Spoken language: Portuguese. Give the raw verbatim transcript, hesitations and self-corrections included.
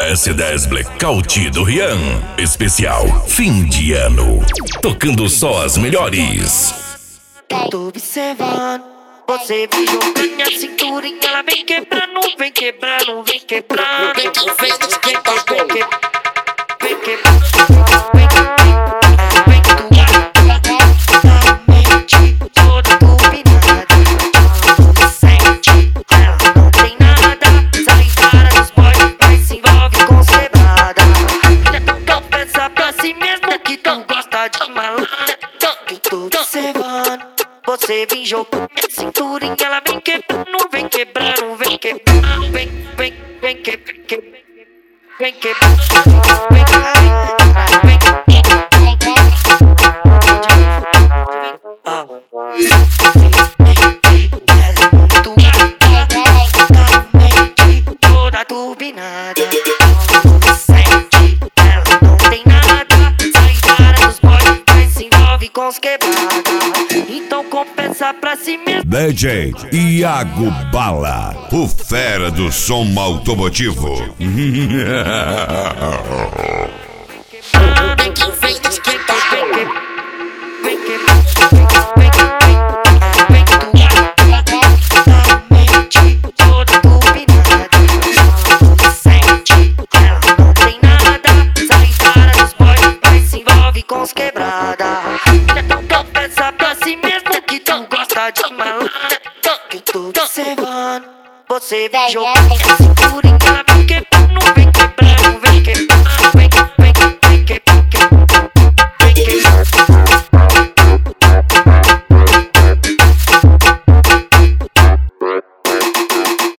S dez Blackout do Rian. Especial fim de ano. Tocando só as melhores. Tô observando, você vem jogando minha cinturinha, ela vem quebrando, vem quebrando, vem quebrando, vem que vem, vem que vem que vem quebrando, vem que vem totalmente toda turbinada. Sente, ela não tem nada, sai cara dos boys, mas se envolve com os quebrada. Então pensa pra si mesmo que tu gosta de malandra. Tô observando, você vem jogando minha cinturinha, ela vem quebrando, vem quebrando, vem quebrando, vem, vem, vem que, vem que, vem quebrando, vem, vem, toda turbinada. Sente, ela não tem nada, sai cara dos boys, mas se envolve com os quebrados. Então compensa pra si mesmo. D J Iago Bala, o fera do som automotivo. Vem que vem, vem que vem que vem que vem totalmente toda turbinada. Sente, ela não tem nada, sai cara dos boys, mas se envolve com os quebrada. Então compensa pra si mesmo que tu gosta de malandra. Que tô observando, você vem jogando minha cinturinha.